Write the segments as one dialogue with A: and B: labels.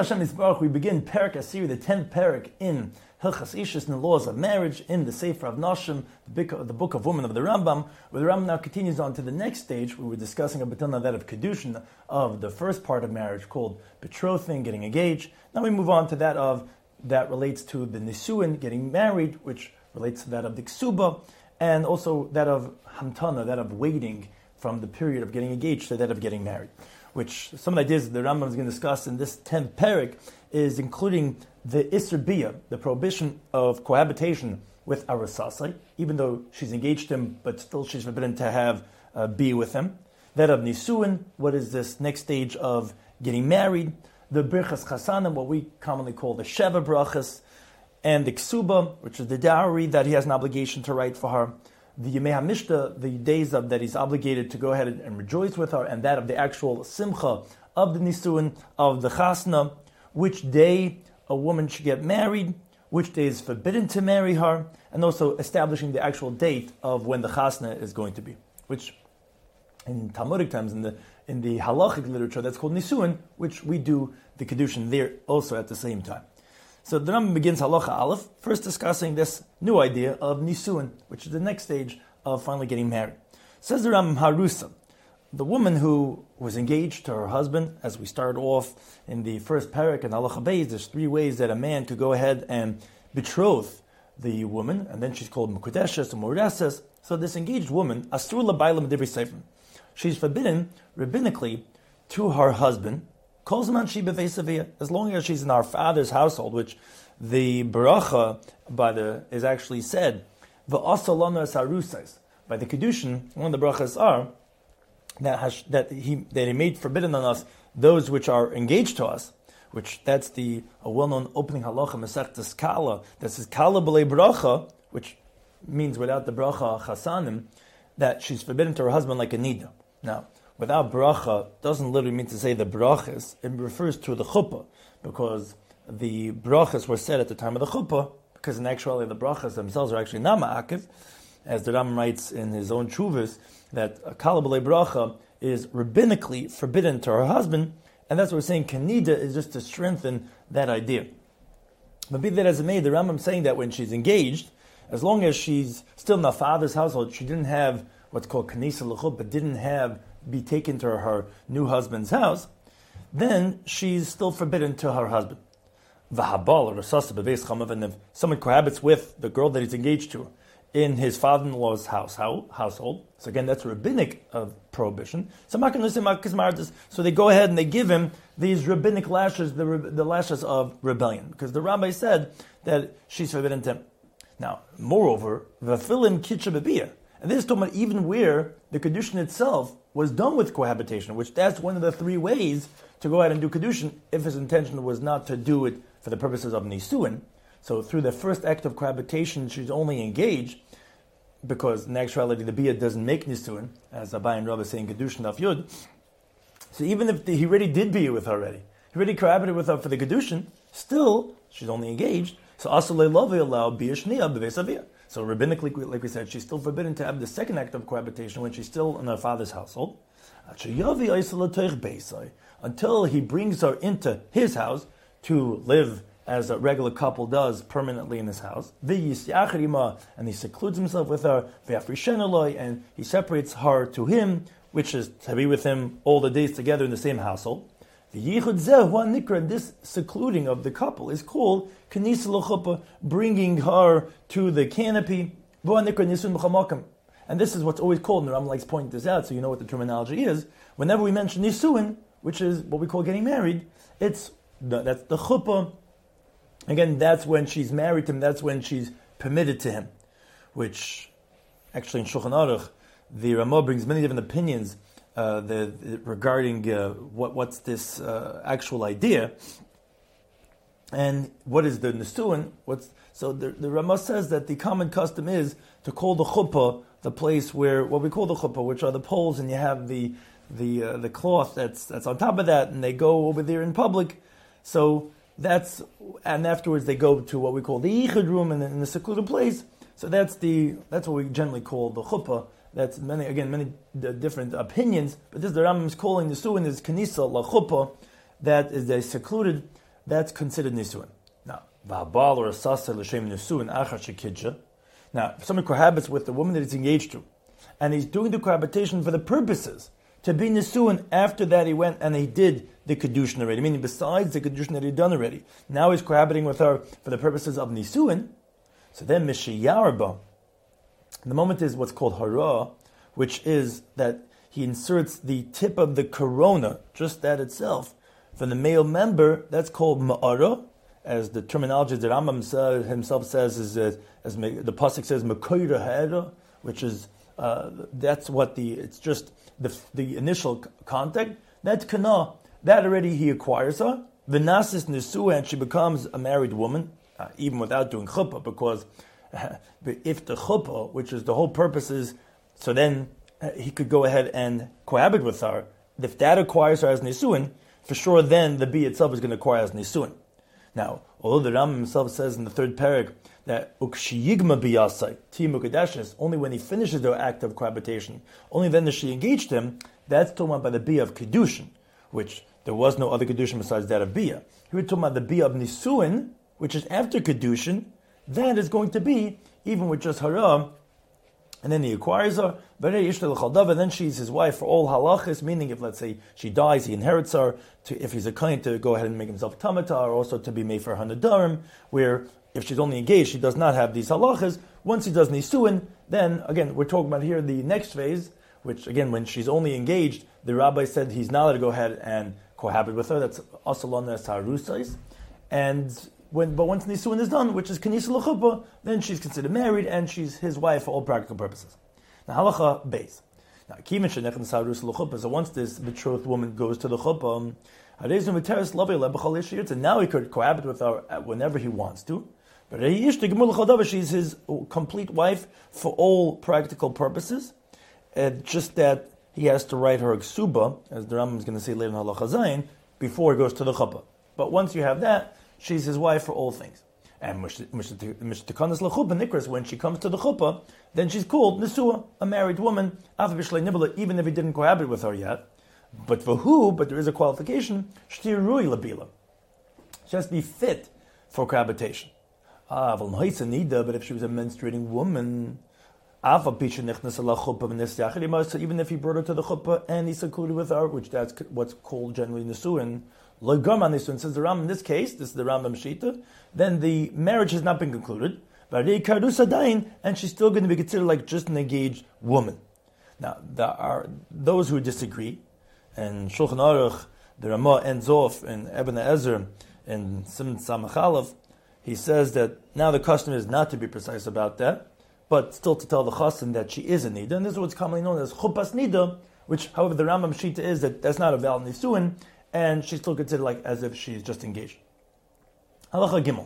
A: Hashem Yisbarach, we begin Perek Asiri, the 10th Perek in Hilchas Ishus, in the laws of marriage, in the Sefer of Nashim, the book of women of the Rambam, where the Rambam now continues on to the next stage. We were discussing a bit on that of Kedushin, of the first part of marriage called betrothing, getting engaged. Now we move on to that relates to the Nisuin, getting married, which relates to that of the Ksuba, and also that of Hamtana, that of waiting from the period of getting engaged to that of getting married. Which some of the ideas the Rambam is going to discuss in this 10th Perek is including the Isser Bia, the prohibition of cohabitation with Arasasai, even though she's engaged to him, but still she's forbidden to have Bia with him. That of Nisuin, what is this next stage of getting married? The Birchas Chasanim, what we commonly call the Sheva Brachas, and the Ksuba, which is the dowry that he has an obligation to write for her. The Yemei HaMishta, the days of that he's obligated to go ahead and rejoice with her, and that of the actual Simcha of the Nisuin, of the Chasna, which day a woman should get married, which day is forbidden to marry her, and also establishing the actual date of when the Chasna is going to be, which in Talmudic times, in the halachic literature, that's called Nisuin, which we do the Kedushin there also at the same time. So the Rambam begins Halacha Aleph, first discussing this new idea of Nisuin, which is the next stage of finally getting married. Says the Rambam, Harusa, the woman who was engaged to her husband, as we start off in the first parak in Halacha Beis, there's 3 ways that a man could go ahead and betroth the woman, and then she's called Mekudeshes or Moreses. So this engaged woman, Astur L'Bailam Divrei Sefer, she's forbidden rabbinically to her husband, as long as she's in our father's household, which the bracha is actually said, by the Kedushin, one of the brachas are that he made forbidden on us those which are engaged to us, which that's a well-known opening halacha Masechtas Kala, that says Kala b'lei bracha, which means without the bracha chasanim, that she's forbidden to her husband like a nida. Now, without bracha doesn't literally mean to say the brachas. It refers to the chuppah, because the brachas were said at the time of the chuppah, because in actuality the brachas themselves are actually not ma'akiv, as the Ram writes in his own Chuvas, that a kala b'lei bracha is rabbinically forbidden to her husband, and that's what we're saying. Kanida is just to strengthen that idea. But be that as it may, the Rambam saying that when she's engaged, as long as she's still in the father's household, she didn't have what's called kanisa l'chuppah, didn't be taken to her new husband's house, then she's still forbidden to her husband. V'habal or and if someone cohabits with the girl that he's engaged to in his father-in-law's household, so again that's rabbinic prohibition. So they go ahead and they give him these rabbinic lashes, the lashes of rebellion, because the rabbi said that she's forbidden to him. Now, moreover, v'filim kitcha bebiyah, and this is talking about even where the Kedushin itself was done with cohabitation, which that's one of the 3 ways to go ahead and do Kedushin, if his intention was not to do it for the purposes of Nisuin. So through the first act of cohabitation, she's only engaged, because in actuality the Bia doesn't make Nisuin, as Abai and Rav is saying Kedushin of Yud. So even if he already did Bia with her already, he already cohabited with her for the Kedushin, still, she's only engaged, so Asalei Lavi allow Bia Shniya B'Vesavia. So rabbinically, like we said, she's still forbidden to have the second act of cohabitation when she's still in her father's household, until he brings her into his house to live as a regular couple does permanently in his house. And he secludes himself with her, and he separates her to him, which is to be with him all the days together in the same household. This secluding of the couple is called Kanisa L'Chuppah, bringing her to the canopy. And this is what's always called, and the Rambam likes pointing this out so you know what the terminology is. Whenever we mention Nisuin, which is what we call getting married, that's the Chuppah. Again, that's when she's married to him, that's when she's permitted to him. Which, actually in Shulchan Aruch, the Ramah brings many different opinions regarding what's this actual idea, and what is the Nisuin. So the Ramah says that the common custom is to call the chuppah the place where, what we call the chuppah, which are the poles, and you have the cloth that's on top of that, and they go over there in public. So and afterwards they go to what we call the yichud room in the secluded place. So that's what we generally call the chuppah. That's many different opinions, but this the Rambam is calling the Nisuin is Kanisa La Chuppah, that is a secluded that's considered nisuin. Now, v'habal or a sasa l'shem nisuin achar shekidja. Now, if someone cohabits with the woman that he's engaged to, and he's doing the cohabitation for the purposes to be nisuin, after that he went and he did the kedushin already, meaning besides the kedushin that he'd done already, now he's cohabiting with her for the purposes of nisuin. So then mishiyarba, the moment is what's called hara, which is that he inserts the tip of the corona, just that itself, for the male member. That's called ma'ara, as the terminology the Rambam himself says is as the pasuk says makoira ha'era, which is that's what it's just the initial contact. That's kana. That already he acquires her. V'nasis nesua, and she becomes a married woman, even without doing chuppah, because if the chuppah, which is the whole purpose, is so then he could go ahead and cohabit with her. If that acquires her as nisuin, for sure then the bee itself is going to acquire as nisuin. Now, although the Rambam himself says in the third parak that ukshiyigma biyasai timukadeshes, only when he finishes the act of cohabitation, only then does she engage him. That's talking about by the bia of kedushin, which there was no other kedushin besides that of bia. Here we're talking about the bia of nisuin, which is after kedushin. That is going to be even with just haram. And then he acquires her, and then she's his wife for all halachas, meaning if, let's say, she dies, he inherits her, if he's a kohen, to go ahead and make himself tamata, or also to be made for her nadarim, where if she's only engaged, she does not have these halachas. Once he does nisuin, then, again, we're talking about here the next phase, which, again, when she's only engaged, the rabbi said he's not allowed to go ahead and cohabit with her. That's asalana sarusais. But once Nisuin is done, which is Kanisa L'chuppah, then she's considered married and she's his wife for all practical purposes. Now, halacha beis. Now, Kimin Shenech and Sarus L'chuppah, so once this betrothed woman goes to the chuppah, and now he could cohabit with her whenever he wants to. But she's his complete wife for all practical purposes. Just that he has to write her a ksuba, as the Rambam is going to say later in halacha zayin, before he goes to the chuppah. But once you have that, she's his wife for all things. And when she comes to the chuppah, then she's called Nesua, a married woman, even if he didn't cohabit with her yet. But there is a qualification, she has to be fit for cohabitation. But if she was a menstruating woman, even if he brought her to the chuppah and he secluded with her, which that's what's called generally Nesuin, says the Rambam, in this case, this is the Rambam Shita, then the marriage has not been concluded, and she's still going to be considered like just an engaged woman. Now, there are those who disagree, and Shulchan Aruch, the Ramah ends off in Ibn Ezra, in Simon Samach Aleph, he says that now the custom is not to be precise about that, but still to tell the chassan that she is a nida, and this is what's commonly known as chupas nida, which, however, the Rambam Shita is that that's not a valid nisuin, and she's still considered like as if she's just engaged. Halacha Gimel.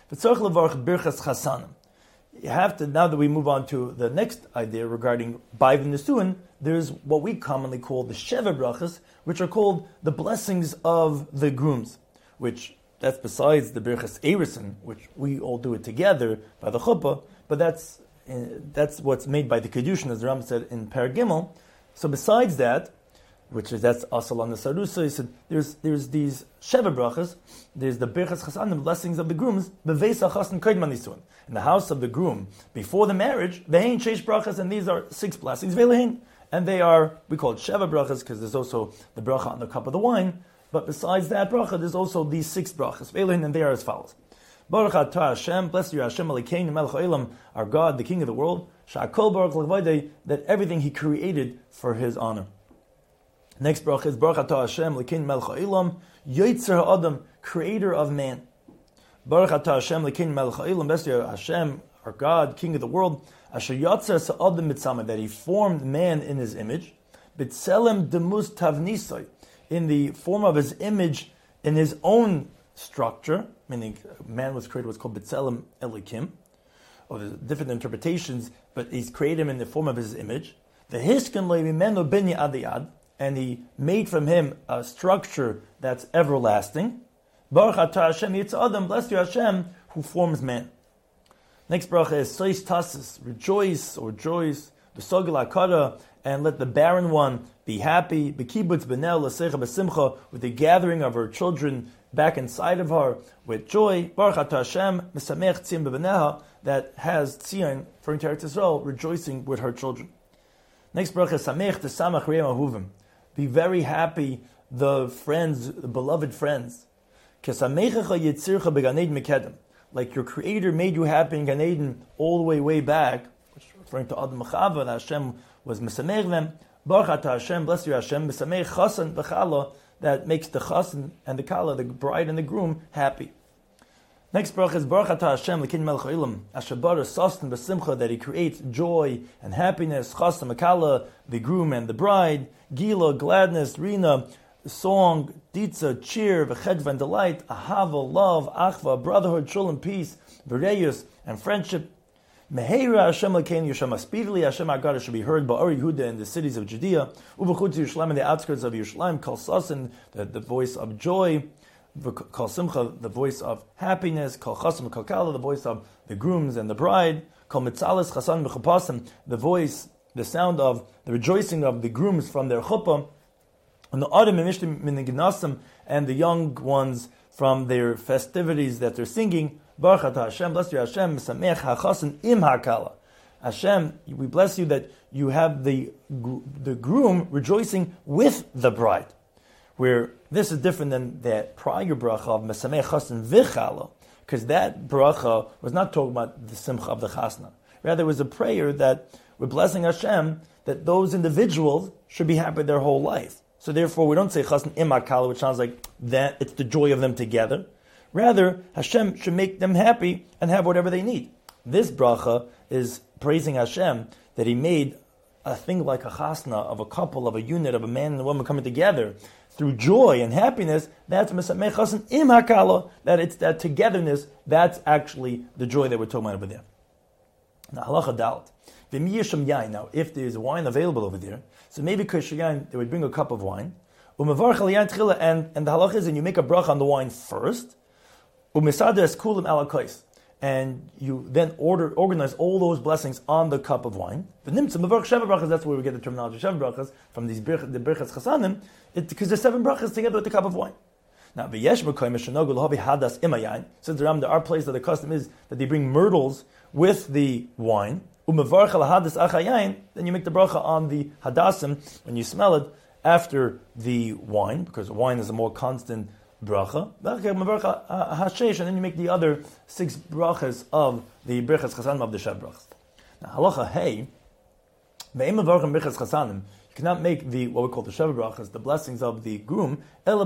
A: You have to, now that we move on to the next idea regarding Baiv Nisuin, there's what we commonly call the Sheva Brachas, which are called the blessings of the grooms, which that's besides the Birchas Erison, which we all do it together by the Chuppah, but that's what's made by the Kedushin, as the Ram said in Parag Gimel. So besides that, that's Asal on the Sarusa, he said, there's these Sheva Brachas, there's the Birchas Chasanim, blessings of the grooms, Beveis HaChasan Koidman Nisuin. In the house of the groom, before the marriage, Vehein Sheish Brachas, and these are 6 blessings, Velehin. And they are, we call it Sheva Brachas, because there's also the bracha on the cup of the wine, but besides that bracha, there's also these 6 brachas, Velehin, and they are as follows. Baruch atah Hashem, blessed you Hashem Alikeinu Melech Olam, our God, the King of the world, Sha'akol Baruch L'Kavodei, that everything He created for His honor. Next bracha is Baruch atah Hashem L'Kein Melech Ha'olam Yotzer Ha'adam, creator of man. Baruch atah Hashem L'Kein Melech Ha'olam, blessed Hashem, our God, King of the world, Asher Yotzer Sa'adam Mitzama, that He formed man in His image, B'Tselem Demus Tavnisai, in the form of His image, in His own structure, meaning man was created what's called B'Tselem Elikim, or there's different interpretations, but He's created him in the form of His image. The Hiskan Le'imenu B'Ni Adiyad, and He made from him a structure that's everlasting. Baruch atah Hashem Yitzadam, blessed you Hashem, who forms man. Next bracha is Sois Tasis, rejoice or joys, the Sogil HaKara, and let the barren one be happy, b'kibbutz b'nei l'seicha b'simcha, with the gathering of her children back inside of her with joy. Baruch atah Hashem, mesamech tzion b'beneha, that has Tzion, referring to Eretz Yisrael, rejoicing with her children. Next bracha, samech tesamach re'em ahuvim. Be very happy, the friends, the beloved friends. Kesamechecha yitzircha b'gan eden mekedem. Like your Creator made you happy in Gan Eden all the way back, referring to Adam and Chava, that Hashem was mesamech them. Baruch atah Hashem, bless you Hashem, mesamech chasan v'chala, that makes the chasan and the kala, the bride and the groom, happy. Next bracha is Baruch atah Hashem l'kin melech ha'olam, asher bara sasten b'simcha, that He creates joy and happiness, chasan v'kala, the groom and the bride, gila, gladness, rina, song, ditza, cheer, v'chedva, and delight, ahava, love, achva, brotherhood, shalom, peace, v'reyus, and friendship. Meheira Hashem l'kein Yeshama, speedily Hashem our God should be heard by Or Yehuda in the cities of Judea, uv'chutz Yerushalayim, in the outskirts of Yerushalayim, kol sasin, the voice of joy, kol simcha, the voice of happiness, kol chasam, kol kala, the voice of the grooms and the bride, kol mitzalis chasan v'chupasim, the voice, the sound of the rejoicing of the grooms from their chuppah, and the Adam and the young ones from their festivities that they're singing. Baruch atah Hashem, bless you Hashem, mesamech hachasan im hakala. Hashem, we bless you that you have the groom rejoicing with the bride. Where this is different than that prior bracha of mesamech chasan v'chala, because that bracha was not talking about the simcha of the chasna. Rather, it was a prayer that we're blessing Hashem that those individuals should be happy their whole life. So therefore, we don't say chasna im hakala, which sounds like that it's the joy of them together. Rather, Hashem should make them happy and have whatever they need. This bracha is praising Hashem that He made a thing like a chasna of a couple, of a unit, of a man and a woman coming together through joy and happiness. That's mesamech chasan im hakala, that it's that togetherness, that's actually the joy that we're talking about over there. Now, halacha dalet. Now, if there's wine available over there, so maybe Kosher they would bring a cup of wine, and the halacha is, and you make a bracha on the wine first, and you then organize all those blessings on the cup of wine. That's where we get the terminology sheva brachas from these the birchas chasanim, because there's 7 brachas together with the cup of wine. Now, since the Ram, there are places that the custom is that they bring myrtles with the wine. Then you make the bracha on the hadassim when you smell it after the wine, because wine is a more constant bracha. And then you make the other 6 brachas of the birchas chasanim of the sheva brachas. Now, halacha hey, you cannot make the what we call the sheva brachas, the blessings of the groom,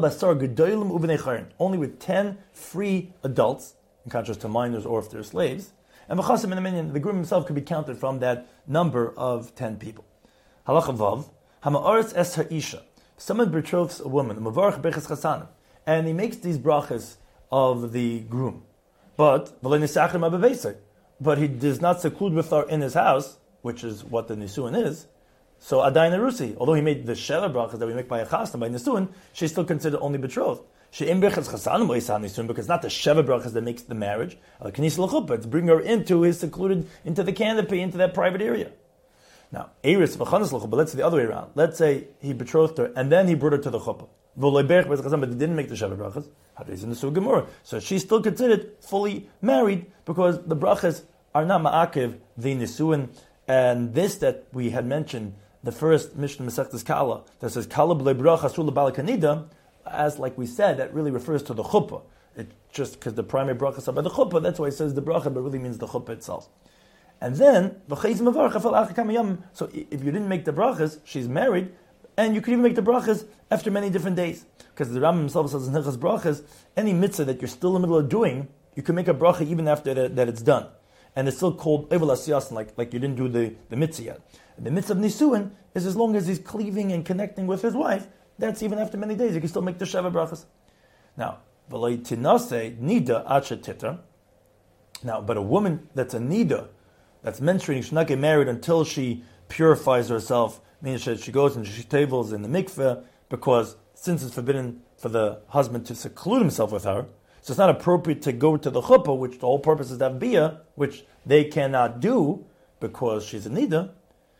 A: only with 10 free adults, in contrast to minors or if they're slaves. And the groom himself could be counted from that number of 10 people. Halacha vav, hama'aretz es ha'isha. Someone betroths a woman, and he makes these brachas of the groom. But he does not seclude with her in his house, which is what the nisuin is. So adayin arusi, although he made the sheva brachas that we make by a chasna, by nisuin, she's still considered only betrothed. Because it's not the sheva brachas that makes the marriage. It's bring her into his secluded, into the canopy, into that private area. Now, but let's say the other way around. Let's say he betrothed her and then he brought her to the chuppah. But he didn't make the sheva brachas. So she's still considered fully married because the brachas are not ma'akev the nisuin. And this that we had mentioned, the first Mishnah Masechtas Kala, that says Kala b'lei bracha asur l'bala kanida, as like we said, that really refers to the chuppah. It just because the primary brachas are by the chuppah, that's why it says the bracha, but really means the chuppah itself. And then, so if you didn't make the brachas, she's married, and you could even make the brachas after many different days. Because the Rambam himself says in Hilchas Brachas, any mitzvah that you're still in the middle of doing, you can make a bracha even after that it's done. And it's still called Evel Asiyasin, like you didn't do the mitzvah yet. And the mitzvah of Nisuin is as long as he's cleaving and connecting with his wife, that's even after many days, you can still make the sheva brachas. Now, V'loi tinase nida acha titra. Now, but a woman that's a nida, that's menstruating, should not get married until she purifies herself, means that she goes and she tavels in the mikveh, because since it's forbidden for the husband to seclude himself with her, so it's not appropriate to go to the chuppah, which the whole purpose is to have biyah, which they cannot do because she's a nida.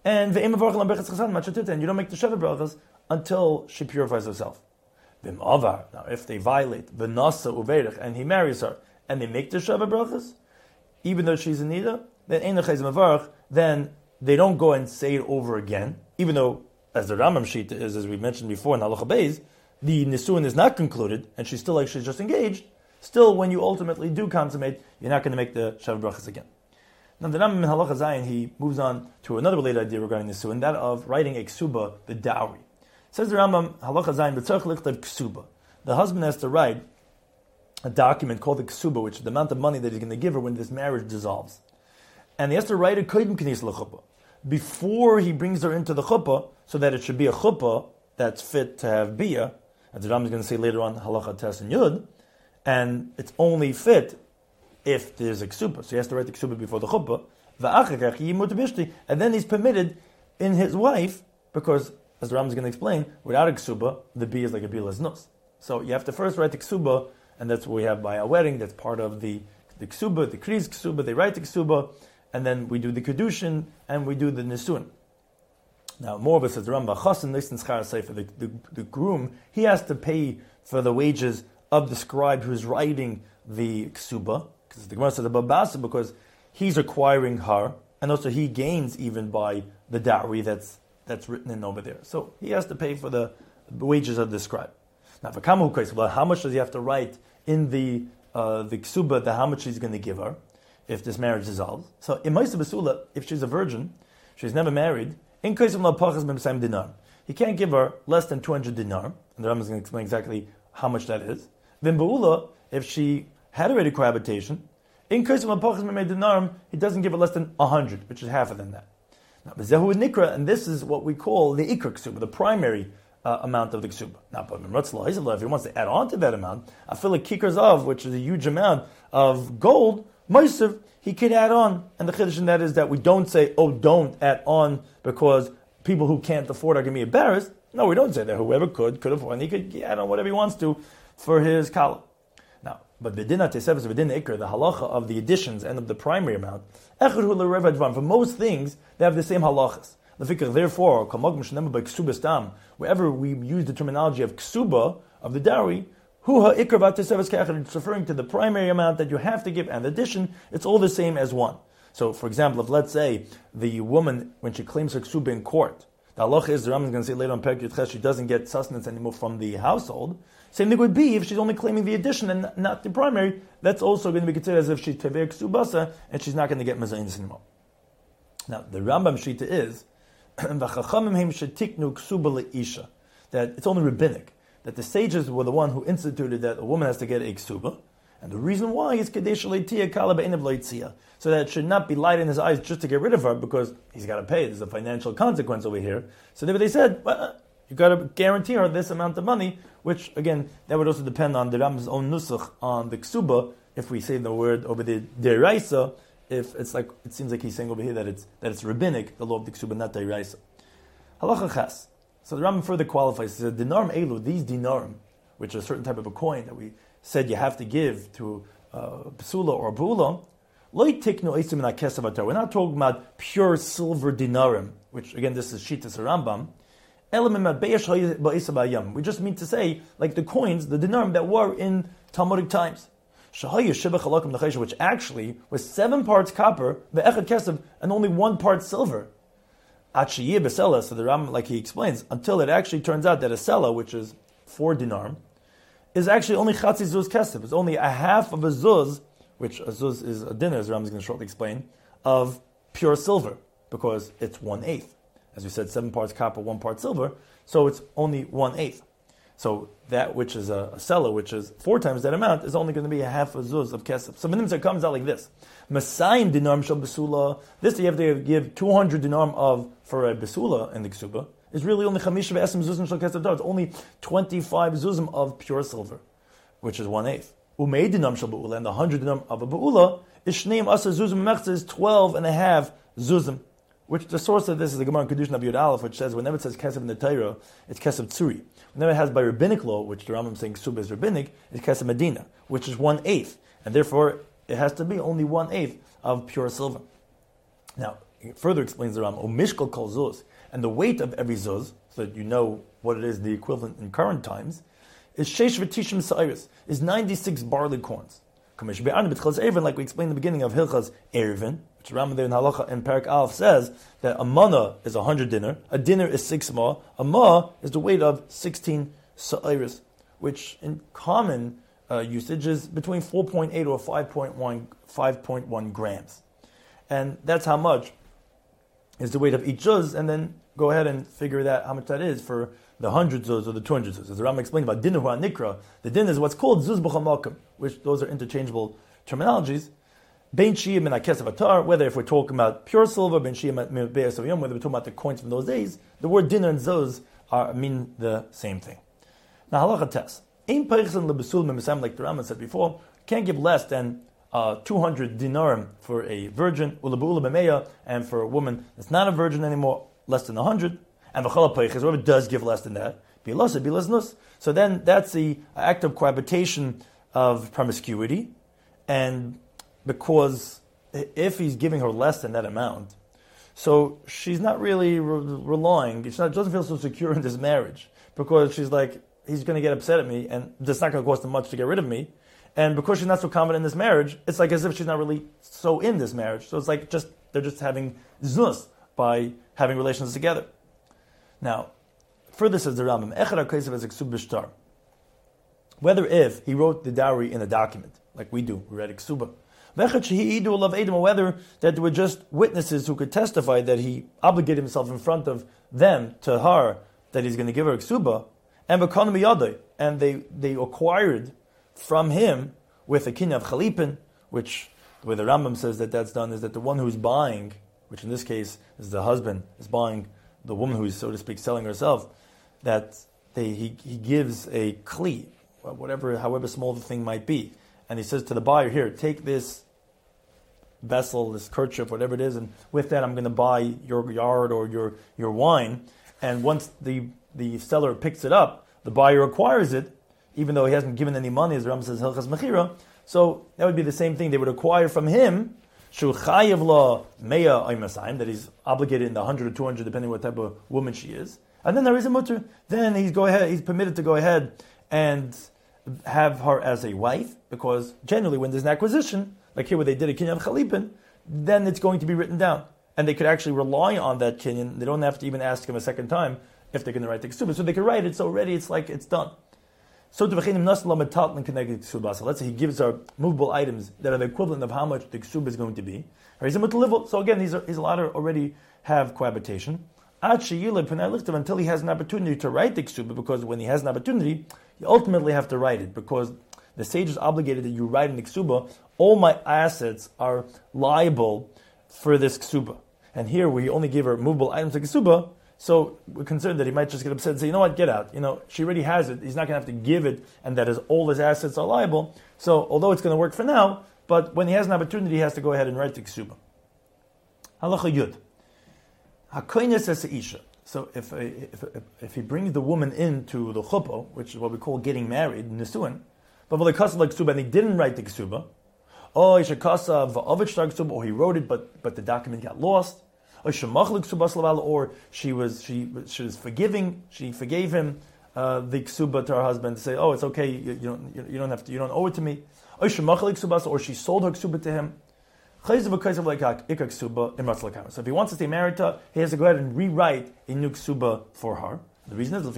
A: And you don't make the Sheva brachas until she purifies herself. Now, if they violate the Nasa Uveirich and he marries her and they make the Sheva brachas, even though she's in Nida, then they don't go and say it over again, even though, as the Rambam Shita is, as we mentioned before in Halacha Beis, the Nisuin is not concluded and she's still actually just engaged. Still, when you ultimately do consummate, you're not going to make the Sheva brachas again. Now, the Rambam in Halacha Zayin, he moves on to another related idea regarding Nisuin, that of writing a ksuba, the dowry. Says the Rambam, Halacha Zayin, b'tzarech lichtav ksuba. The husband has to write a document called the ksuba, which is the amount of money that he's going to give her when this marriage dissolves. And he has to write a kodim knis l'chuppah before he brings her into the chuppah, so that it should be a chuppah that's fit to have biyah, as the Rambam is going to say later on, Halacha Tes and Yud, and it's only fit if there's a ksuba. So he has to write the ksuba before the chuppah, and then he's permitted in his wife, because, as the Rambam is going to explain, without a ksuba, the biyah is like a bilas nus. So you have to first write the ksuba, and that's what we have by our wedding. That's part of the ksuba, the kriz ksuba. They write the ksuba, and then we do the kedushin, and we do the nisuin. Now, moreover, says the Rambam, chasen nisn schar sefer, the groom, he has to pay for the wages of the scribe who's writing the ksuba, because the Gemara says about basa, because he's acquiring her, and also he gains even by the dowry that's written in over there. So he has to pay for the wages of the scribe. Now, for kamu kais, well, how much does he have to write in the ksuba, how much he's going to give her if this marriage dissolves? So in Maisa Basula, if she's a virgin, she's never married, in case of malpachas dinar, he can't give her less than 200 dinar, and the Rambam is going to explain exactly how much that is. Then Ba'ula, if she had already cohabitation, in case of malpachas dinar, he doesn't give her less than 100, which is half of than that. Now, Zehu Nikra, and this is what we call the Ikra ksuba, the primary amount of the ksuba. Now, but if he wants to add on to that amount, I feel like kikar zav, which is a huge amount of gold, Meisav, he could add on. And the chiddush in that is that we don't say, don't add on because people who can't afford are going to be embarrassed. No, we don't say that. Whoever could afford, and he could add on whatever he wants to for his kala. Now, but B'dina Tesevis, B'dina Ikr, the halacha of the additions and of the primary amount, for most things, they have the same halachas. Therefore, wherever we use the terminology of ksuba, of the dowry, it's referring to the primary amount that you have to give, and the addition, it's all the same as one. So, for example, if let's say the woman, when she claims her ksuba in court, the halacha is, the Rambam is going to say later on Perek Yud Ches, she doesn't get sustenance anymore from the household. Same thing would be if she's only claiming the addition and not the primary. That's also going to be considered as if she's tever ksubasa and she's not going to get mezainis anymore. Now, the Rambam Shita is that it's only rabbinic, that the sages were the one who instituted that a woman has to get a ksuba, and the reason why is so that it should not be light in his eyes just to get rid of her because he's got to pay. There's a financial consequence over here. So therefore they said, well, you got to guarantee her this amount of money, which again, that would also depend on the Rambam's own nusach on the ksuba. If we say the word over the deraisa, if it's like, it seems like he's saying over here that it's rabbinic, the law of the ksuba, not deraisa. Halacha chas. So the Rambam further qualifies, he said, dinarim elu, these dinarim, which are a certain type of a coin that we said you have to give to psula or bula, we're not talking about pure silver dinarim, which again, this is Shitas Rambam. We just mean to say, like the coins, the dinarim that were in Talmudic times, which actually was 7 parts copper, and only 1 part silver. So the Ram, like he explains, until it actually turns out that a sela, which is 4 dinar, is actually only chatzi zuz kesef. It's only a half of a zuz, which a zuz is a dinar, as Ram is going to shortly explain, of pure silver, because it's 1/8. As we said, 7 parts copper, 1 part silver, so it's only 1/8. So that which is a sela, which is 4 times that amount, is only going to be a half a zuz of kesef. So it comes out like this. Masayim dinarm shel besula. This you have to give 200 dinarm of for a besula in the ksuba. Is really only chamisha ve'esem zuzim shel kesef. It's only 25 zuzim of pure silver, which is 1/8. Umei dinarm shel beula, and the 100 dinarm of a beula is shneim asa zuzim mechza, is 12 and a half zuzim. Which the source of this is the Gemara in Kedushin of Yud Aleph, which says whenever it says kesef in the Torah, it's kesef tzuri. Whenever it has by rabbinic law, which the Rambam is saying ksuba is rabbinic, it's kesef medina, which is 1/8, and therefore it has to be only 1/8 of pure silver. Now, further explains the Ram, O Mishkal Kol Zuz, and the weight of every Zuz, so that you know what it is, the equivalent in current times, is Sheish V'Tishim Sa'iris, is 96 barley corns. Like we explained in the beginning of Hilchas Erevin, which Rambam there in Halacha and Parak Aleph says that a mana is 100 dinar, a dinar is 6 ma, a ma is the weight of 16 sa'iris, which in common usage is between 4.8 or 5.1 grams. And that's how much is the weight of each zuz, and then go ahead and figure that how much that is for the 100 zuz or the 200 zuz. As the Rambam explained about dinner nikra, the din is what's called zuz b'chol makom, which those are interchangeable terminologies. Bein shiyim and akesef atar, whether if we're talking about pure silver, bein shiyim and be'es aviyom, whether we're talking about the coins from those days, the word dinner and zuz mean the same thing. Now halacha test. Ein peichsen lebesul memisam, like the Rambam said before, can't give less than 200 dinarim for a virgin, ulebu'ula b'meya, and for a woman that's not a virgin anymore, less than 100. And v'chala peiches, whoever does give less than that, bilasa bilasnus. So then that's the act of cohabitation of promiscuity, and because if he's giving her less than that amount, so she's not really relying, she doesn't feel so secure in this marriage, because she's like, he's going to get upset at me, and it's not going to cost him much to get rid of me. And because she's not so confident in this marriage, it's like as if she's not really so in this marriage. So it's like they're just having znus by having relations together. Now, further says the Rambam, Echad HaKesev as a ksub b'shtar. Whether if he wrote the dowry in a document, like we do, we read ksuba, whether that there were just witnesses who could testify that he obligated himself in front of them to her that he's going to give her ksuba, and they acquired from him with a kinyan of chalipin, which the way the Rambam says that that's done is that the one who's buying, which in this case is the husband, is buying the woman who's, so to speak, selling herself, that he gives a kli, however small the thing might be, and he says to the buyer, here, take this vessel, this kerchief, whatever it is, and with that I'm going to buy your yard or your wine. And once the seller picks it up, the buyer acquires it, even though he hasn't given any money, as the Rambam says, Hilchas Mechira. So that would be the same thing. They would acquire from him, Shu Chayev La Meya Aymasayim, that he's obligated in the 100 or 200, depending what type of woman she is. And then there is a mutter. Then he's permitted to go ahead and have her as a wife, because generally when there's an acquisition, like here where they did a kinyan chalipin, then it's going to be written down. And they could actually rely on that kinyan. They don't have to even ask him a second time if they're going to write the ksubah. So they can write it, so already it's like it's done. So let's say he gives her movable items that are the equivalent of how much the ksubah is going to be. So again, he's allowed to already have cohabitation. Until he has an opportunity to write the ksubah, because when he has an opportunity, you ultimately have to write it, because the sage is obligated that you write in the ksubah, all my assets are liable for this ksubah. And here we only give her movable items to ksubah, so we're concerned that he might just get upset and say, you know what, get out. She already has it. He's not going to have to give it, and that is all his assets are liable. So although it's going to work for now, but when he has an opportunity, he has to go ahead and write the ksubah. Halacha Yud. Hakoines says to Isha. So if he brings the woman into the chuppah, which is what we call getting married, nisuin, but like ksuba, and he didn't write the ksuba, or he wrote it, but the document got lost, or she was forgiving, she forgave him the ksuba to her husband to say, oh, it's okay, you don't have to, you don't owe it to me, or she sold her ksuba to him. So if he wants to stay married to her, he has to go ahead and rewrite a new ksuba for her. The reason is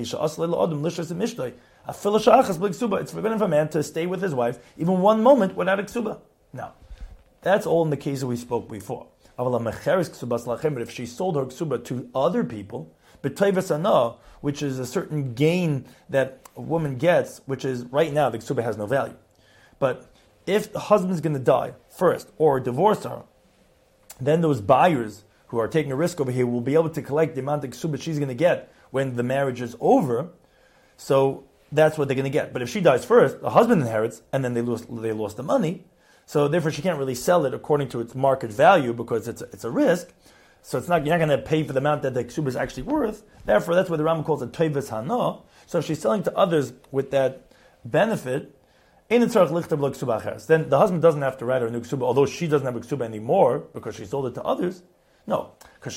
A: it's forbidden for a man to stay with his wife even one moment without a ksuba. Now, that's all in the case that we spoke before. But if she sold her ksuba to other people, which is a certain gain that a woman gets, which is right now the ksuba has no value. But if the husband's going to die first or divorce her, then those buyers who are taking a risk over here will be able to collect the amount of ksuba she's going to get when the marriage is over. So that's what they're going to get. But if she dies first, the husband inherits, and then they lost the money. So therefore, she can't really sell it according to its market value because it's a risk. So you're not going to pay for the amount that the ksuba is actually worth. Therefore, that's what the Rambam calls a toivus hana. So if she's selling to others with that benefit, then the husband doesn't have to write her a new ksuba, although she doesn't have a ksuba anymore because she sold it to others. No. The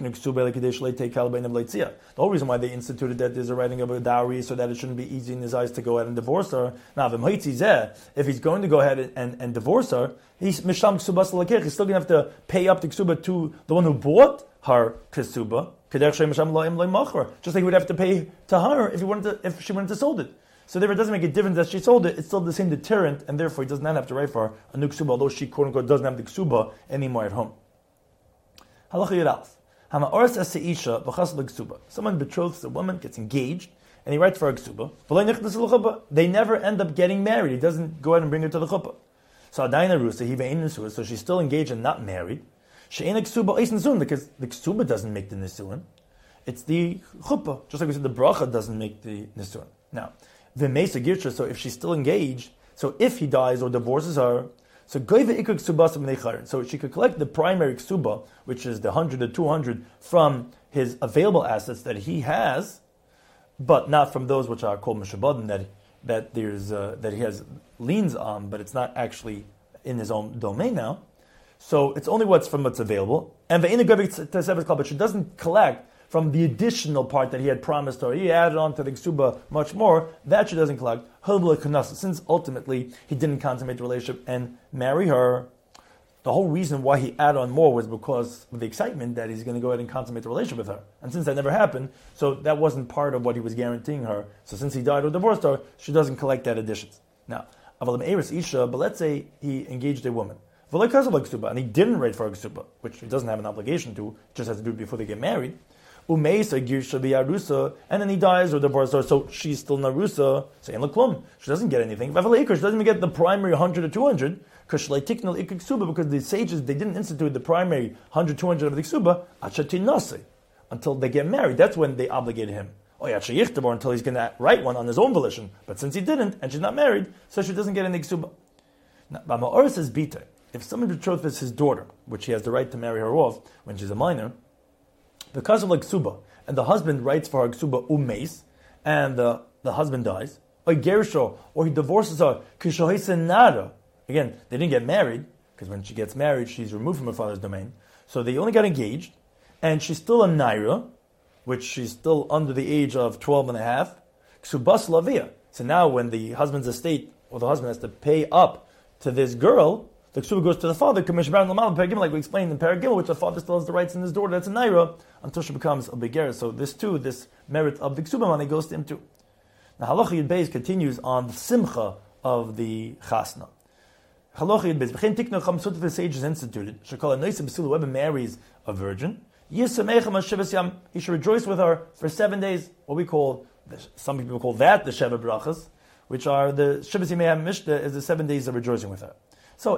A: whole reason why they instituted that there's a writing of a dowry so that it shouldn't be easy in his eyes to go ahead and divorce her. Now, if he's going to go ahead and divorce her, he's still going to have to pay up the ksuba to the one who bought her ksuba, just like he would have to pay to her if she wanted to sold it. So therefore it doesn't make a difference that she sold it, it's still the same deterrent, and therefore he does not have to write for her a new ksuba, although she quote unquote doesn't have the ksuba anymore at home. Someone betroths a woman, gets engaged, and he writes for a ksuba. They never end up getting married. He doesn't go ahead and bring her to the chuppah. So she's still engaged and not married. Because the ksuba doesn't make the nisuin. It's the chuppah. Just like we said, the bracha doesn't make the nisuin. Now, so if she's still engaged, so if he dies or divorces her, so she could collect the primary ksuba, which is the 100 or 200 from his available assets that he has, but not from those which are called mishabadim that he has liens on, but it's not actually in his own domain now. So it's only what's available, and but she doesn't collect from the additional part that he had promised her. He added on to the ksuba much more, that she doesn't collect. Since ultimately he didn't consummate the relationship and marry her, the whole reason why he added on more was because of the excitement that he's going to go ahead and consummate the relationship with her. And since that never happened, so that wasn't part of what he was guaranteeing her. So since he died or divorced her, she doesn't collect that additions. Now, but let's say he engaged a woman, and he didn't write for a ksuba, which he doesn't have an obligation to, just has to do it before they get married. And then he dies or divorces her, so she's still narusa. So she doesn't get anything. She doesn't even get the primary 100 or 200 because the sages, they didn't institute the primary 100, 200 of the ksuba until they get married. That's when they obligated him. Until he's going to write one on his own volition. But since he didn't, and she's not married, so she doesn't get any ksuba. Now, says bita. If someone betroths his daughter, which he has the right to marry her off when she's a minor, because of like ksuba, and the husband writes for her ksuba umeis, and the husband dies, or gersho, or he divorces her, kishohisenara. Again, they didn't get married, because when she gets married, she's removed from her father's domain. So they only got engaged, and she's still a naira, which she's still under the age of 12 and a half, ksubas lavia. So now when the husband's estate, or the husband has to pay up to this girl, the ksuba goes to the father, like we explained in Paragimel, which the father still has the rights in his daughter, that's a naira, until she becomes a beger. So this merit of the ksuba money goes to him too. Now Halacha Yud Beis continues on the simcha of the chasna. Halacha Yud Beis, v'chein tiknu chamsut the sages instituted, shekol anoisim b'silu, whoever marries a virgin, he should rejoice with her for 7 days, what we call, some people call that the Sheva Brachas, which are the Shivas Yimei Mishnah is the 7 days of rejoicing with her. So,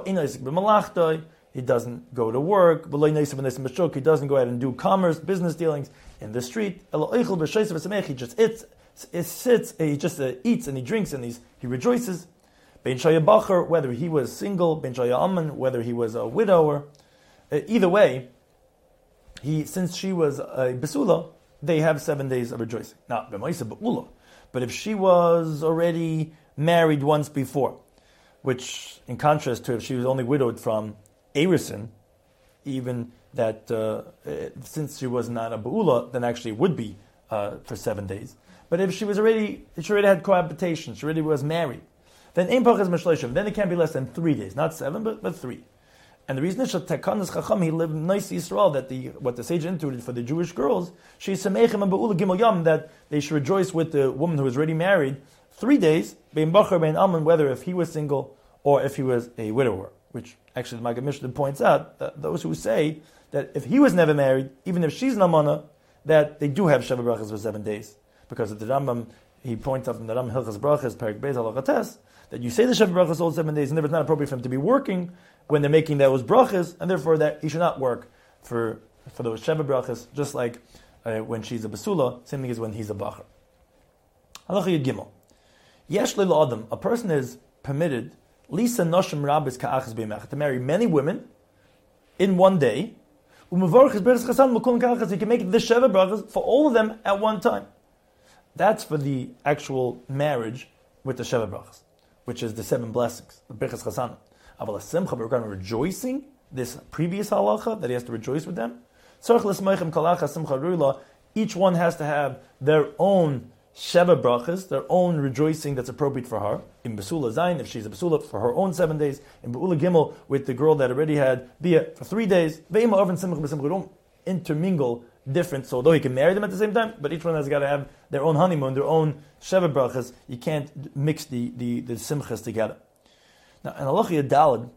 A: he doesn't go to work, he doesn't go ahead and do commerce, business dealings in the street. He just sits, he just eats and he drinks and he rejoices. Ben Shaya Bacher, whether he was single, Ben Shaya Amman, whether he was a widower, either way, since she was a Besula, they have 7 days of rejoicing. Now, but if she was already married once before, which, in contrast to if she was only widowed from Erison, even that since she was not a Ba'ula, then actually it would be for 7 days. But if she already had cohabitation, she already was married, then Ein Pachas Mishleishim, then it can't be less than 3 days, not 7, but 3. And the reason is Tekanas Chacham, he lived nice Yisrael, that what the sage instituted for the Jewish girls, she's Samechem and Ba'ula Gimel Yom, that they should rejoice with the woman who was already married 3 days, Bein Bachar, Bein Alman, whether if he was single or if he was a widower, which actually the Maggid Mishnah points out that those who say that if he was never married, even if she's an almana, that they do have Sheva Brachas for 7 days. Because of the Rambam, he points out from the Rambam Hilchas Brachas, Perek Beis Halacha Tes, that you say the Sheva Brachas all 7 days, and therefore it's not appropriate for him to be working when they're making those brachas, and therefore that he should not work for those Sheva Brachas, just like when she's a Basula, same thing as when he's a Bachar. Halacha Yud Gimel. Yesh Lil Adam, a person is permitted Lisa Noshim Rabbis Ka'achas B'Yemech, to marry many women in one day. He can make the Sheva Brachas for all of them at one time. That's for the actual marriage with the Sheva Brachas, which is the 7 blessings, the Birchas Chasana. Aval Simcha, but regarding rejoicing, this previous halacha, that he has to rejoice with them. Each one has to have their own Sheva brachas, their own rejoicing that's appropriate for her. In Besula Zayin, if she's a Besula, for her own 7 days. In Be'ula Gimel, with the girl that already had Bia for 3 days. Ve'ima Arvin Simcha B'Simcha. We don't intermingle different, so although he can marry them at the same time, but each one has got to have their own honeymoon, their own Sheva brachas. You can't mix the Simchas together. Now, in Halacha Yadalad,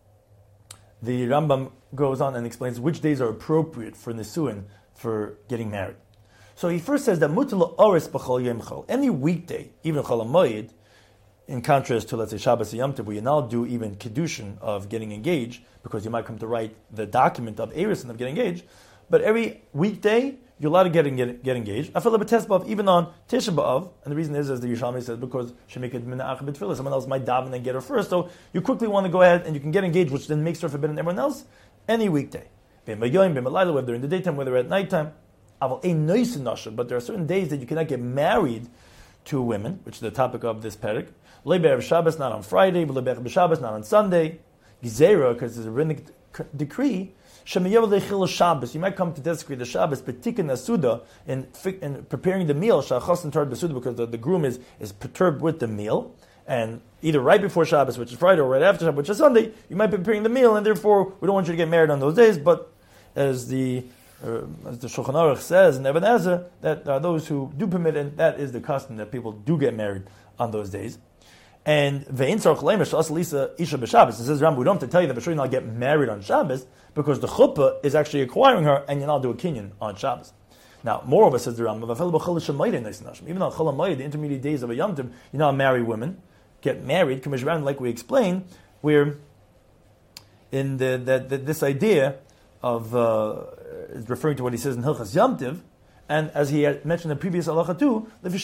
A: the Rambam goes on and explains which days are appropriate for Nisuin, for getting married. So he first says that Mutala Oris B'chol Yom Chol, any weekday, even Chol HaMoed, in contrast to, let's say, Shabbos and Yom Tov, where you now do even Kiddushin of getting engaged, because you might come to write the document of Eris and of getting engaged, but every weekday, you're allowed to get engaged. I feel a test b'av, even on Tisha B'av, and the reason is, as the Yerushalmi says, because Shemikid Mina'ach B'Tfilah, someone else might daven and get her first, so you quickly want to go ahead and you can get engaged, which then makes her forbidden than everyone else, any weekday. Whether they're in the daytime, whether at nighttime. But there are certain days that you cannot get married to women, which is the topic of this parak. Le'be'erev Shabbos, not on Friday, but le'be'erev Shabbos, not on Sunday. Gizera, because there's a rabbinic decree. Shemayav le'chil Shabbos. You might come to desecrate the Shabbos, but tikkun asuda in preparing the meal. Shachas and tard besuda, because the groom is perturbed with the meal, and either right before Shabbos, which is Friday, or right after Shabbos, which is Sunday, you might be preparing the meal, and therefore we don't want you to get married on those days. But as the Shulchan Aruch says in Even HaEzer, that there are those who do permit, and that is the custom that people do get married on those days. And ve'in tzarich leimer she'as lisa isha b'Shabbos. It says Rambam, we don't have to tell you that b'shoy not get married on Shabbos, because the chuppah is actually acquiring her, and you now do a kinyan on Shabbos. Now, moreover, says the Rambam, even on Chol HaMoed, the intermediate days of a Yom Tov, you now marry women, get married, like we explained, where in this idea of is referring to what he says in Hilchas Yom Tov, and as he had mentioned in the previous halacha too,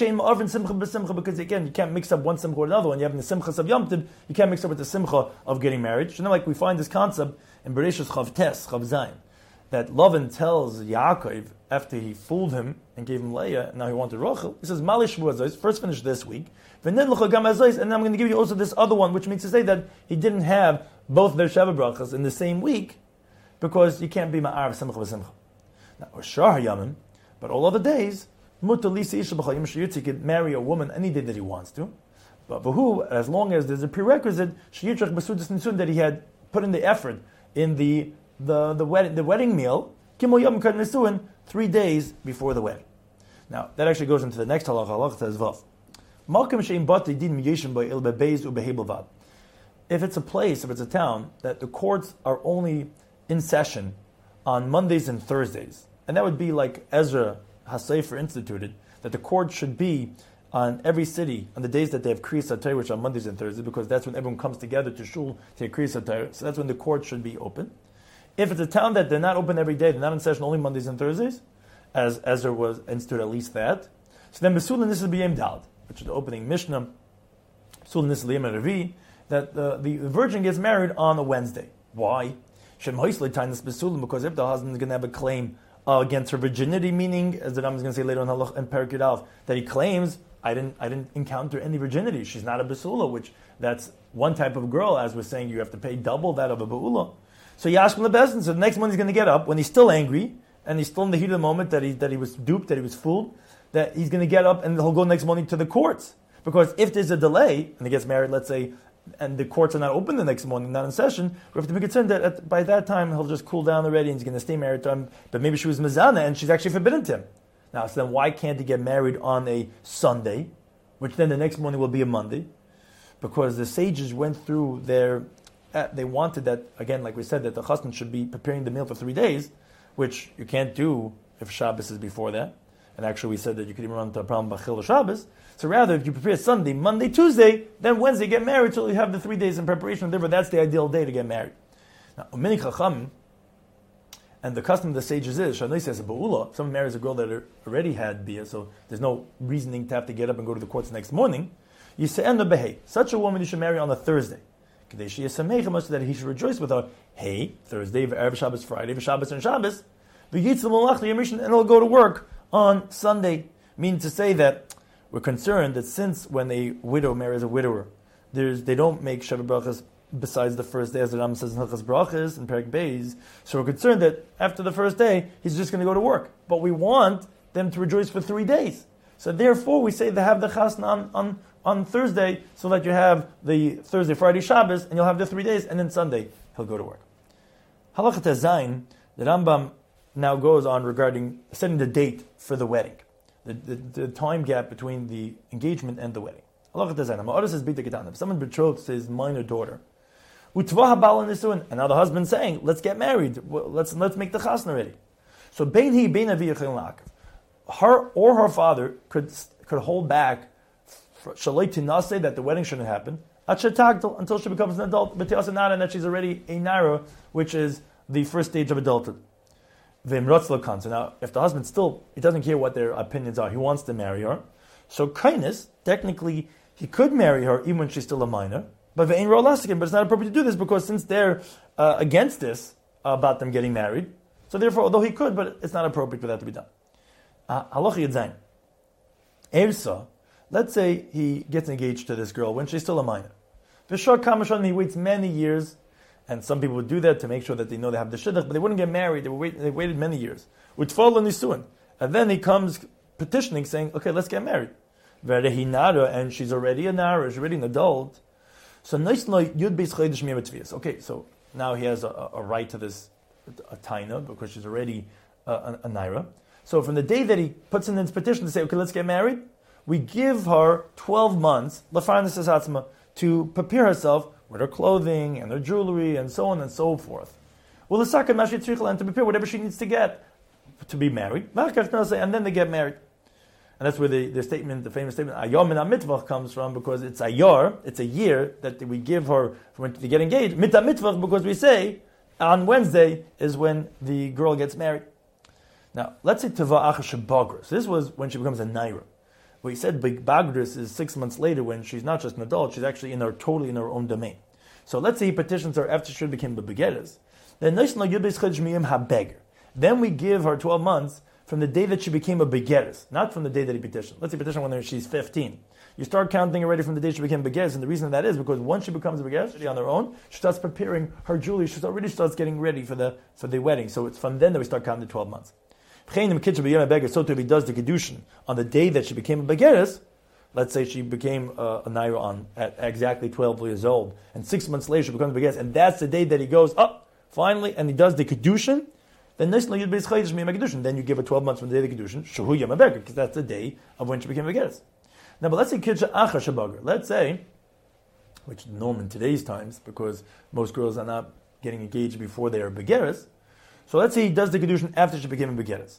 A: because again, you can't mix up one simcha or another. When you have the simchas of Yom Tov, you can't mix up with the simcha of getting married. So, like we find this concept in Bereshis Chav Tes, Chav Zayin, that Lavan tells Yaakov after he fooled him and gave him Leah, and now he wanted Rachel. He says, "Malish Shvuah, first finish this week, and then I'm going to give you also this other one," which means to say that he didn't have both their Sheva brachas in the same week, because you can't be ma'ar simcha v'simcha. Now, or shar yamim, but all other days, mutar lisa isha b'chol yom sheyitzik could marry a woman any day that he wants to. But who, as long as there's a prerequisite, sheyitrach b'sudas nisun, that he had put in the effort in the wedding meal, kimol yom kad nisuin, 3 days before the wedding. Now that actually goes into the next halacha. Halacha says vav. Malkim sheim bati din miyeshim ba'il bebeis ubehebel vad. If it's a place, if it's a town that the courts are only in session on Mondays and Thursdays, and that would be like Ezra HaSefer instituted, that the court should be on every city on the days that they have Kriyas HaTorah, which are Mondays and Thursdays, because that's when everyone comes together to shul to have Kriyas HaTorah. So that's when the court should be open. If it's a town that they're not open every day, they're not in session only Mondays and Thursdays, as Ezra was instituted at least that, so then Besulin this is B'Yem Dal, which is the opening Mishnah, Besulin this is L'Yem Revi, that the virgin gets married on a Wednesday. Why? Because if the husband is going to have a claim against her virginity, meaning, as the Rambam is going to say later on in Perek Yud Aleph, that he claims, I didn't encounter any virginity. She's not a Besula, which that's one type of girl, as we're saying, you have to pay double that of a Be'ula. So you ask him the best, and so the next morning he's going to get up, when he's still angry, and he's still in the heat of the moment that he was duped, that he was fooled, that he's going to get up and he'll go next morning to the courts. Because if there's a delay, and he gets married, let's say, and the courts are not open the next morning, not in session, we have to be concerned that by that time he'll just cool down already and he's going to stay married to him. But maybe she was Mizana and she's actually forbidden to him. Now, so then why can't he get married on a Sunday, which then the next morning will be a Monday? Because the sages went through they wanted that, again, like we said, that the chassan should be preparing the meal for 3 days, which you can't do if Shabbos is before that. And actually we said that you could even run into a problem Bachil Shabbos. So rather, if you prepare Sunday, Monday, Tuesday, then Wednesday get married till you have the 3 days in preparation. Therefore, that's the ideal day to get married. Now, Umini Chacham, and the custom of the sages is, Shanoi says, a Ba'ula, if someone marries a girl that already had Bia, so there's no reasoning to have to get up and go to the courts the next morning, you say, such a woman you should marry on a Thursday. So that he should rejoice with her, hey, Thursday, Erev Shabbos, Friday, Shabbos and Shabbos, and he'll go to work on Sunday. Meaning to say that we're concerned that since when a widow marries a widower, they don't make Sheva Brachas besides the first day, as the Rambam says in Hilchas Brachos and Perek Beis. So we're concerned that after the first day, he's just going to go to work. But we want them to rejoice for 3 days. So therefore, we say they have the chasna on Thursday, so that you have the Thursday, Friday, Shabbos, and you'll have the 3 days, and then Sunday he'll go to work. Halakha Tezayin, the Rambam now goes on regarding setting the date for the wedding, the time gap between the engagement and the wedding. Halakha Tezayin, if someone betrothed his minor daughter, and now the husband's saying, let's get married, let's make the chasna ready. So her or her father could hold back Shalai Tinase, that the wedding shouldn't happen, until she becomes an adult, but and that she's already a naira, which is the first stage of adulthood. So now, if the husband still, he doesn't care what their opinions are, he wants to marry her, so kindness, technically, he could marry her even when she's still a minor, but it's not appropriate to do this, because since they're against this, about them getting married, so therefore, although he could, but it's not appropriate for that to be done. Halacha Yadzayin. Ersa, let's say he gets engaged to this girl when she's still a minor. V'shor kamashon, he waits many years, and some people would do that to make sure that they know they have the shidduch, but they wouldn't get married. They waited many years. Utfol nisuin, and then he comes petitioning, saying, "Okay, let's get married." Verehinara, and she's already a nara, she's already an adult. So noisnoi yud beis chodesh mi'atzvias. Okay, so now he has a right to this a taina because she's already a naira. So from the day that he puts in his petition to say, "Okay, let's get married," we give her 12 months to prepare herself with her clothing and her jewelry and so on and so forth. Well, the second and to prepare whatever she needs to get to be married, and then they get married. And that's where the famous statement, Ayom min ha-mitvach, comes from, because it's a year that we give her to get engaged. Mit ha-mitvach, because we say on Wednesday is when the girl gets married. Now, let's say Tava Acha Shebagris. This was when she becomes a naira. We said Bagris is 6 months later, when she's not just an adult, she's actually totally in her own domain. So let's say he petitions her after she became the begetters. Then we give her 12 months from the day that she became a begetters, not from the day that he petitioned. Let's say petition when she's 15. You start counting already from the day she became begetters, and the reason that is because once she becomes a begetters on her own, she starts preparing her jewelry. She already starts getting ready for the wedding. So it's from then that we start counting the 12 months. So too, if he does the kedushin on the day that she became a begetters, let's say she became a naira at exactly 12 years old, and 6 months later she becomes a begetters, and that's the day that he goes up finally, and he does the kedushin. Then you give her 12 months from the day of the kedushin, shehu yom habeger, because that's the day of when she became a begetters. Now, but let's say kidsha acha shabager. Let's say, which is normal in today's times, because most girls are not getting engaged before they are begetters. So let's say he does the kedushin after she became a begetters.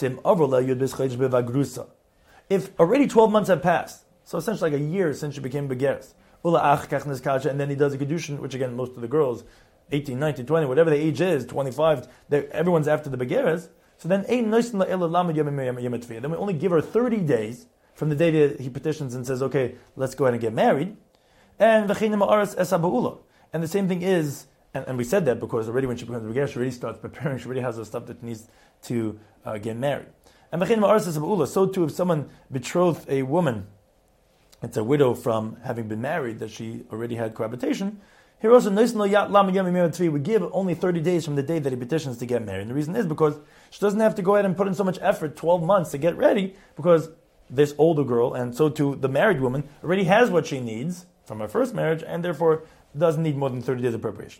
A: If already 12 months have passed, so essentially like a year since she became begetters, and then he does the kedushin, which again most of the girls, 18, 19, 20, whatever the age is, 25, everyone's after the begetters. So then then we only give her 30 days from the day that he petitions and says, "Okay, let's go ahead and get married." And the same thing is. And we said that because already when she becomes a begetter, she already starts preparing, she already has the stuff that needs to get married. And so too, if someone betrothed a woman, it's a widow from having been married, that she already had cohabitation, here also, we give only 30 days from the day that he petitions to get married. And the reason is because she doesn't have to go ahead and put in so much effort, 12 months, to get ready, because this older girl, and so too the married woman, already has what she needs from her first marriage, and therefore doesn't need more than 30 days of preparation.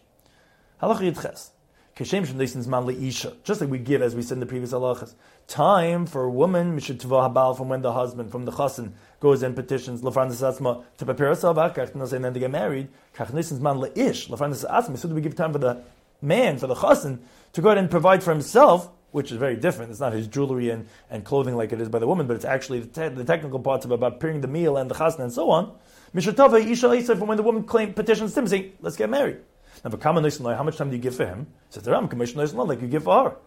A: Just like we give, as we said in the previous halachas, time for a woman from when the husband, from the chassan, goes and petitions to prepare herself and then to get married. So do we give time for the man, for the chassan, to go ahead and provide for himself, which is very different. It's not his jewelry and clothing like it is by the woman, but it's actually the technical parts about preparing the meal and the chassan and so on. From when the woman petitions him, saying, "Let's get married." Now, how much time do you give for him? Says the Ram, like you give for her.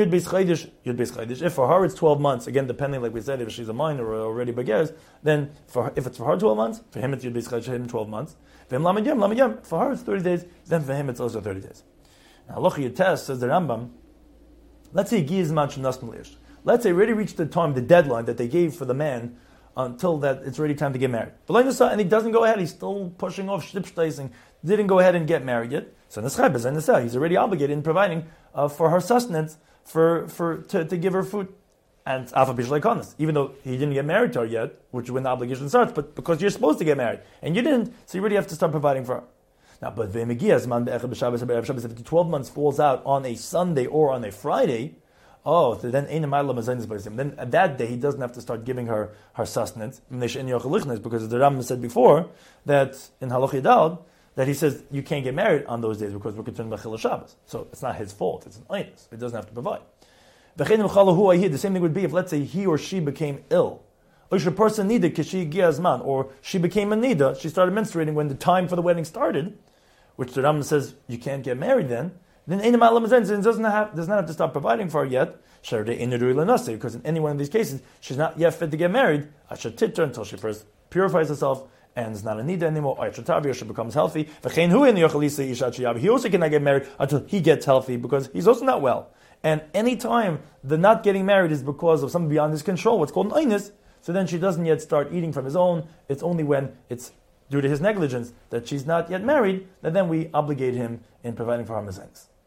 A: If for her it's 12 months, again, depending, like we said, if she's a minor or already begetters, then if it's for her 12 months, for him it's Yud Beis Chodesh, him 12 months. For her it's 30 days, then for him it's also 30 days. Now, Halacha Yates, says the Rambam, let's say Let's say already reached the time, the deadline that they gave for the man until that it's already time to get married. And he doesn't go ahead, he's still pushing off shnipshteising, didn't go ahead and get married yet. So he's already obligated in providing for her sustenance, to give her food. And even though he didn't get married to her yet, which is when the obligation starts, but because you're supposed to get married, and you didn't, so you really have to start providing for her. Now, but if the 12 months falls out on a Sunday or on a Friday, so then at that day he doesn't have to start giving her sustenance, because the Rambam said before that in Halach Yadal, that he says you can't get married on those days because we're concerned about Chil Shabbos. So it's not his fault, it's an Einus. It doesn't have to provide. The same thing would be if, let's say, he or she became ill. Or a person needed Kishi Giazman, or she became a Nida, she started menstruating when the time for the wedding started, which the Rambam says you can't get married then Einam Alam does not have to start providing for her yet, because in any one of these cases, she's not yet fit to get married. I should tit her until she first purifies herself and is not a nida anymore, or she becomes healthy. He also cannot get married until he gets healthy, because he's also not well. And any time the not getting married is because of something beyond his control, what's called an einus, so then she doesn't yet start eating from his own. It's only when it's due to his negligence that she's not yet married that then we obligate him in providing for her mezainis.